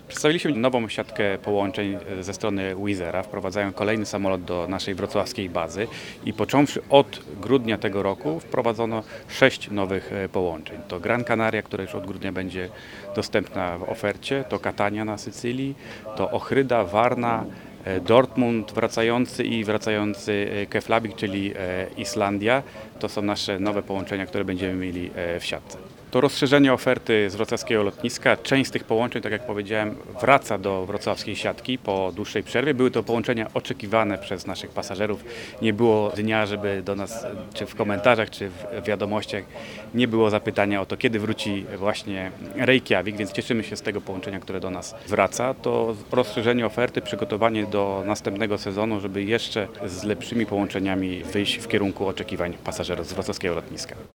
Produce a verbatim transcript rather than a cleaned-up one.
Przedstawiliśmy nową siatkę połączeń ze strony Wizz Aira, wprowadzają kolejny samolot do naszej wrocławskiej bazy i począwszy od grudnia tego roku wprowadzono sześć nowych połączeń. To Gran Canaria, która już od grudnia będzie dostępna w ofercie, to Catania na Sycylii, to Ochryda, Varna, Dortmund wracający i wracający Keflavik, czyli Islandia. To są nasze nowe połączenia, które będziemy mieli w siatce. To rozszerzenie oferty z wrocławskiego lotniska. Część z tych połączeń, tak jak powiedziałem, wraca do wrocławskiej siatki po dłuższej przerwie. Były to połączenia oczekiwane przez naszych pasażerów. Nie było dnia, żeby do nas, czy w komentarzach, czy w wiadomościach, nie było zapytania o to, kiedy wróci właśnie Reykjavik, więc cieszymy się z tego połączenia, które do nas wraca. To rozszerzenie oferty, przygotowanie do następnego sezonu, żeby jeszcze z lepszymi połączeniami wyjść w kierunku oczekiwań pasażerów z wrocławskiego lotniska.